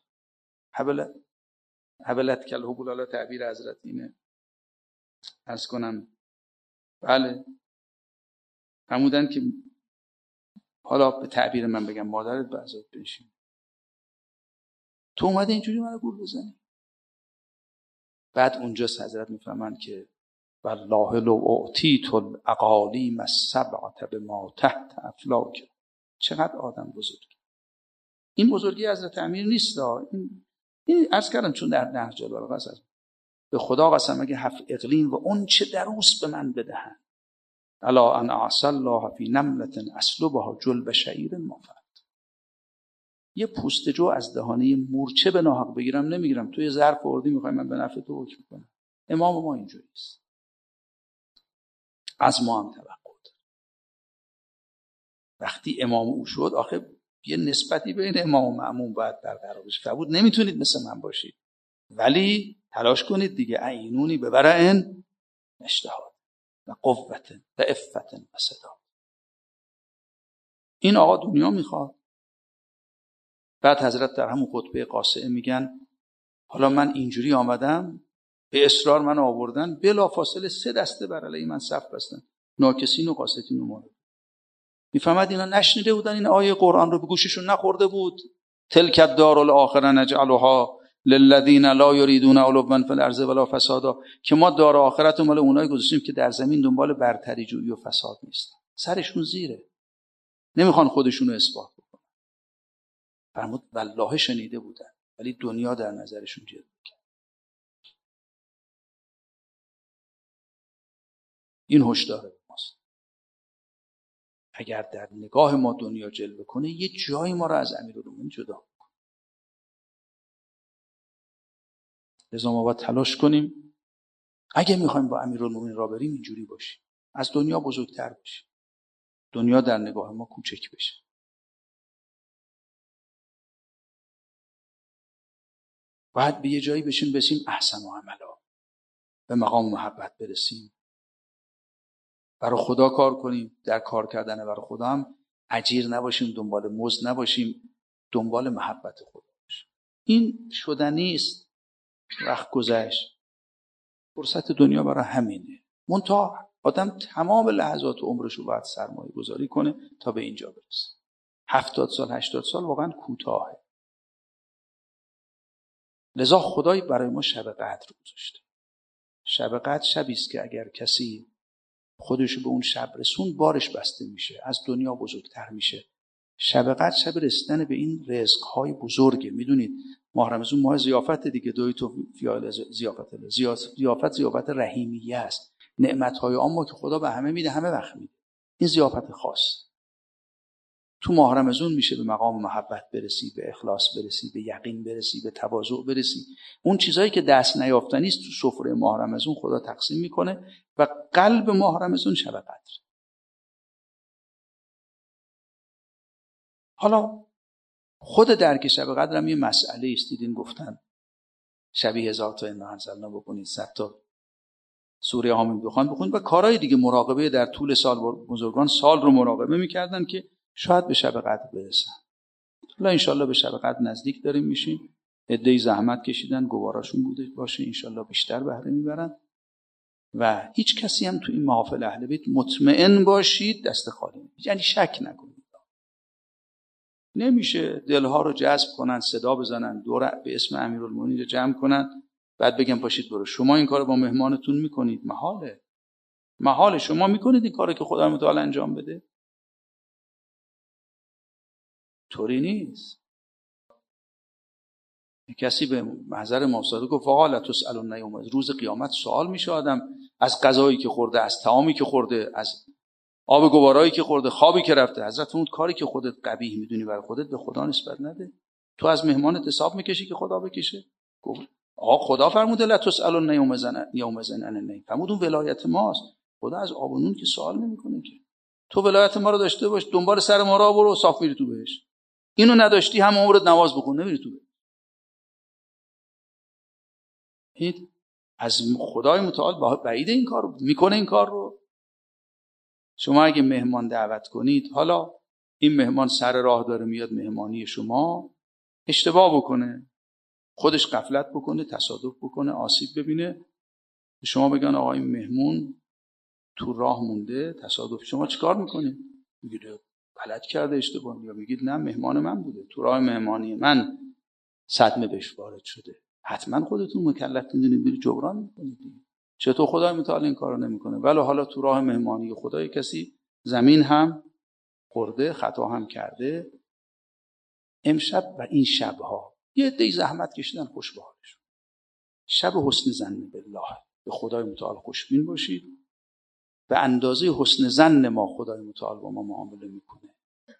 Speaker 2: حبلت کل حبول، الله تعبیر حضرت اینه، عرض کنم بله فرمودن که حالا به تعبیر من بگم مادرت به عذاب بنشین، تو اومدی اینجوری منو گول بزنی. بعد اونجا حضرت میفهمن که والله لو اعطیت الاقالیم السبعة بما تحت افلاک. چقدر آدم بزرگ. این بزرگی حضرت امیر نیست، این عرض کردم چون در نهج البلاغه است، به خدا قسم اگه 7 اقلیم و اون چه دروس به من بدهن، الا ان اعصى الله فی نملة اسلبها جلب شعیر مفت. یه پوست جو از دهانه مورچه به ناحق بگیرم نمیگیرم، تو یه ظرف آوردی میخوای من به نفع تو حکم کنم. امام ما اینجوری است، از ما هم توقع داره. وقتی امام او شد، آخه یه نسبتی بین امام و مأموم باید برقرار بشه. فرمود نمیتونید مثل من باشید، ولی تلاش کنید دیگه، عینونی به برعن اجتهاد و قوت و عفت و صدا. این آقا دنیا میخواد. بعد حضرت در همون خطبه قاصعه میگن حالا من اینجوری آمدم، به اصرار من آوردن، بلا فاصله 3 دسته بر علیه من صف بستن، ناکسین و قاسطین و مارد. میفهمد اینا نشنیده بودن این آیه قرآن رو، به گوششون نخورده بود. تلک الدار الاخره نجعلها للذین لا یریدون علوا فی الارض ولا فسادا، که ما دار آخرت مال اونایی گذاشتیم که در زمین دنبال برتری جویی و فساد نیستن، سرشون زیره، نمیخوان خودشون رو اثبات بکنن. فرمود والله شنیده بودن ولی دنیا در نظرشون جلوه کرد. این هشدار ماست. اگر در نگاه ما دنیا جلوه کنه، یه جایی ما رو از امیرالمومنین جدا میکنه. لذا ما باید تلاش کنیم اگه میخوایم با امیرالمومنین را بریم اینجوری باشیم، از دنیا بزرگتر باشیم، دنیا در نگاه ما کوچک بشه. باید به یه جایی بشیم احسن و عملا، به مقام محبت برسیم، برای خدا کار کنیم، در کار کردن برای خدا هم اجیر نباشیم، دنبال مزد نباشیم، دنبال محبت خدا باشیم. این شدنی است، وقت گذشت، فرصت دنیا برای همینه. منتها آدم تمام لحظات عمرش رو باید سرمایه گذاری کنه تا به اینجا برسه. 70 سال 80 سال واقعا کوتاهه. لذا خدای برای ما شب قدر گذاشته. شب قدر شبی است که اگر کسی خودشو به اون شب رسون، بارش بسته میشه، از دنیا بزرگتر میشه. شب قدر شب رسیدن به این رزق‌های بزرگه. میدونید ماه رمضان ماه ضیافت دیگه، دوی تو فیال ضیافت رحیمیه است. نعمت‌های عامه که خدا به همه میده، همه وقت میده. این ضیافت خاص. تو ماه رمضان میشه به مقام محبت برسی، به اخلاص برسی، به یقین برسی، به تواضع برسی. اون چیزایی که دست نیافتنی است تو سفره ماه رمضان خدا تقسیم میکنه و قلب ماه رمضان شب قدر. حالا خود درک شب قدر هم یه مسئله است. دیدین گفتن شبیه 1000 تا انا انزلنا بکنید، 100 تا سوره حامیم بخونید و کارهای دیگه. مراقبه در طول سال، بزرگان سال رو مراقبه میکردن که شاید به شب قدر برسن. حالا انشالله به شب قدر نزدیک داریم میشیم. عده‌ای زحمت کشیدن، گواراشون بوده باشه، انشالله بیشتر بهره میبرن. و هیچ کسی هم تو این محافل اهل بیت مطمئن باشید دست خالی، یعنی شک نکنید. نمیشه دلها رو جذب کنن، صدا بزنن، دور به اسم امیرالمومنین رو جمع کنن، بعد بگم پاشید برو. شما این کارو با مهمانتون میکنید؟ محاله. شما میکنید این کارو که خدا متعال انجام بده؟ طوری نیست. کسی به محضر مفسد گفت آقا لا تسألون یوم، روز قیامت سوال میشه آدم از غذایی که خورده، از طعامی که خورده، از آب گوارایی که خورده، خوابی که رفته. حضرت اون کاری که خودت قبیح میدونی برای خودت به خدا نسبت نده. تو از مهمانت حساب میکشی که خدا بکشه؟ گفت آقا خدا فرموده لا تسألون یوم زن فرمود اون ولایت ماست. خدا از آب و نون که سوال نمیکنه که. تو ولایت ما رو داشته باش، دنبال سر ما را برو، صاف میری تو بهش. اینو نداشتی هم عمرت نماز بخون، نمیری تو بهش. از خدای متعال بعید این کار میکنه. این کار رو شما اگه مهمان دعوت کنید، حالا این مهمان سر راه داره میاد مهمانی شما، اشتباه بکنه، خودش غفلت بکنه، تصادف بکنه، آسیب ببینه، شما بگن آقا این مهمون تو راه مونده، تصادف. شما چیکار میکنید؟ میگید غلط کرده، اشتباه. یا میگید نه مهمان من بوده، تو راه مهمانی من صدمه بهش وارد شده. حتما خودتون مکلف میدونید، برید جبران میکنید. چطور خدای متعال این کارو نمیکنه؟ ولی حالا تو راه مهمانی خدای کسی زمین هم خورده، خطا هم کرده. امشب و این شبها یه عده زحمت کشیدن، خوش به حالشون. شب حسن ظن بالله، به خدای متعال خوشبین باشید. به اندازه حسن ظن ما خدای متعال با ما معامله میکنه.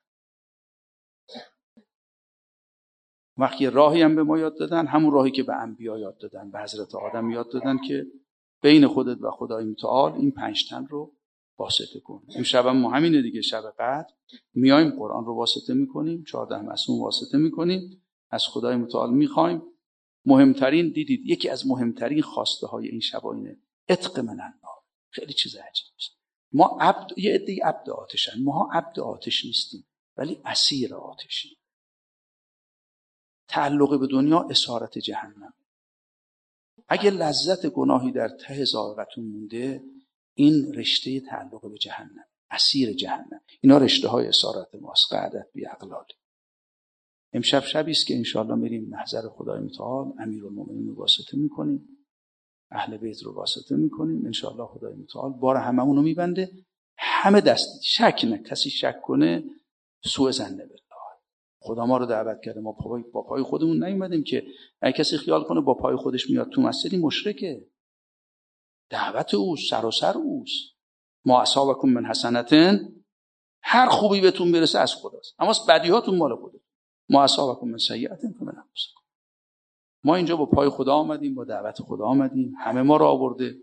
Speaker 2: وقتی راهی هم به ما یاد دادن، همون راهی که به انبیا یاد دادن، به حضرت آدم یاد دادن که بین خودت و خدای متعال این 5 تن رو واسطه کن. امشب هم ما همینه دیگه، شب قدر میایم قرآن رو واسطه میکنیم، 14 معصوم واسطه میکنیم، از خدای متعال میخوایم. مهمترین، دیدید یکی از مهمترین خواسته های این شب اینه عتق من النار. خیلی چیز عجیبی است. ما یه عده عبد آتشن، ما عبد آتش نیستیم ولی اسیر آتشیم. تعلق به دنیا اسارت جهنم. اگه لذت گناهی در ته ذائقتون مونده، این رشته تعلق به جهنم، اسیر جهنم. اینا رشته های اسارت ماست، قعدت بی اقلال. امشب شبی است که انشاءالله میریم محضر خدای متعال، امیرالمومنین رو واسطه میکنیم، اهل بیت رو واسطه میکنیم. انشاءالله خدای متعال بار هممون رو میبنده. همه دست شک نه، کسی شک کنه سوء ظن بالله. خدا ما رو دعوت کرده، ما با پای خودمون نیومدیم که. اگه کسی خیال کنه با پای خودش میاد تو مسجد، مشرکه. دعوت اوست، سر اوست. ما اصابکم من حسنتن، هر خوبی بهتون برسه از خداست، اما بدیهاتون مال خودتون. ما اصابکم من سیئتن فمن انفسکم. ما اینجا با پای خدا آمدیم، با دعوت خدا آمدیم، همه ما رو آورده.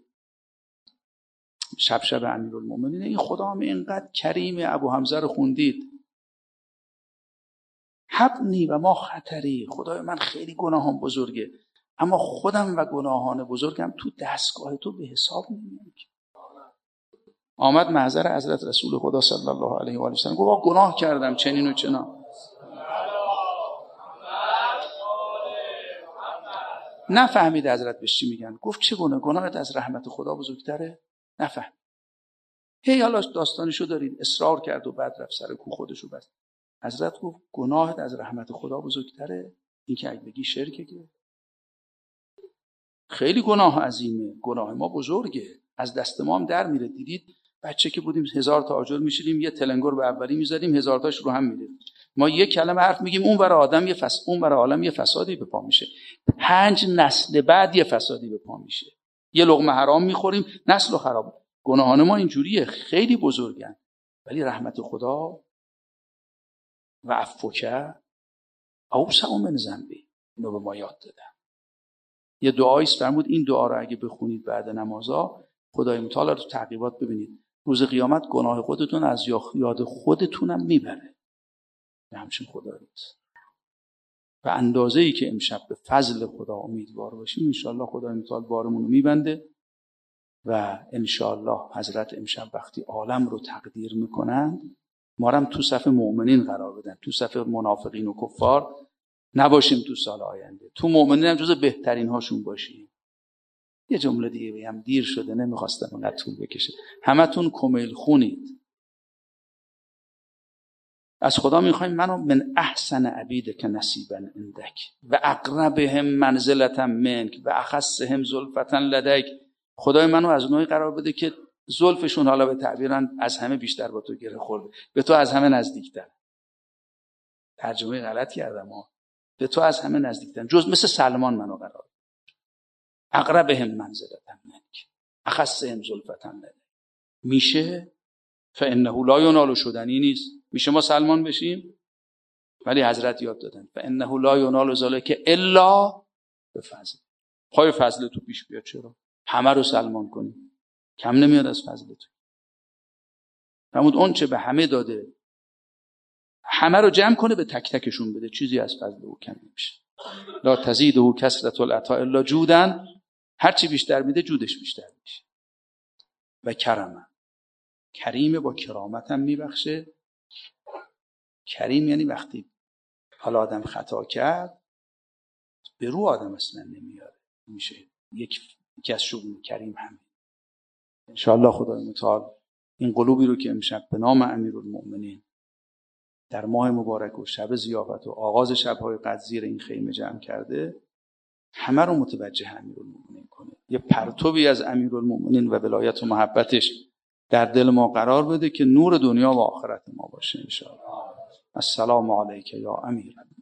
Speaker 2: شب امیرالمومنین. این خدا هم اینقدر کریم. ابو حمزه رو خوندید، حبنی و ما خطری. خدای من خیلی گناهان بزرگه، اما خودم و گناهان بزرگم تو دستگاه تو به حساب نمیاد. آمد محضر حضرت رسول خدا صلی الله علیه و آله و سلم، گفت گناه کردم چنین و چنان. نفهمید حضرت بهش چی میگن. گفت چه گناهت از رحمت خدا بزرگتره؟ نفهم. هی حالا داستانشو دارید. اصرار کرد و بعد رفت سر کو خودشو بست. حضرت گفت گناهت از رحمت خدا بزرگتره؟ این که اگه بگی شرکه، که خیلی گناه عظیمه. گناه ما بزرگه، از دست ما هم در میره. دیدید بچه که بودیم 1000 تا آجر میشیدیم، یه تلنگر به اولی میزدیم، 1000 تاش رو هم میره. ما یک کلمه حرف میگیم، اون برای آدم اون برای عالم یه فسادی به پا میشه. 5 نسل بعد یه فسادی به پا میشه. یه لقمه حرام میخوریم، نسل خراب. گناهان ما اینجوریه، خیلی بزرگن. ولی رحمت خدا و عفوک اوسع من ذنبی. اینو به ما یاد دادن. یه دعایی است فرمود این دعا رو اگه بخونید بعد نمازها خدای متعال رو تو تعقیبات ببینید روز قیامت گناه خودتون از یاد خودتونم میبره. همچین خدایی است. و اندازه‌ای که امشب به فضل خدا امیدوار باشیم انشالله خدای متعال بارمون رو میبنده و انشالله حضرت امشب وقتی عالم رو تقدیر میکنند ما هم تو صف مؤمنین قرار بدن، تو صف منافقین و کفار نباشیم. تو سال آینده تو مؤمنین هم جز بهترین هاشون باشیم. یه جمله دیگه بگم، دیر شده نمیخواستم اینقدر طول بکشه. همتون کمیل خونید. از خدا میخوایم منو من احسن عبیدک نصیبا عندک و اقربهم منزلة منک و اخصهم زلفة لدیک. خدای منو از نوعی قرار بده که زلفشون حالا به تعبیرن از همه بیشتر با تو گره خورده، به تو از همه نزدیکتر. ترجمه غلط کردم ها. به تو از همه نزدیکتر، جز مثل سلمان منو قرار بده. اقربهم منزلة منک اخصهم زلفة لدیک. میشه فانه لا ینال شدنی نیست. میشه ما سلمان بشیم، ولی حضرت یاد دادن فانه لا ینال ذلک الا بفضل. پای فضل تو پیش بیاد. چرا همه رو سلمان کنیم؟ کم نمیاد از فضل تو. فرمود اون چه به همه داده همه رو جمع کنه به تک تکشون بده، چیزی از فضل او کم نمیشه. لا تزیده کثرة العطاء الا جودا. هر چی بیشتر میده جودش بیشتر میشه. و کرما، کریم با کرامت هم میبخشه. کریم یعنی وقتی حالا آدم خطا کرد به رو آدم اصلا نمیاره، میشه یکی از شگون کریم همین. انشاءالله خدای متعال این قلوبی رو که امشب به نام امیرالمؤمنین در ماه مبارک و شب ضیافت و آغاز شب‌های قدر زیر این خیمه جمع کرده همه رو متوجه امیرالمؤمنین کنه. یه پرتوی از امیرالمؤمنین و ولایت و محبتش در دل ما قرار بده که نور دنیا و آخرت ما باشه انشاءالله. السلام علیک یا امیر.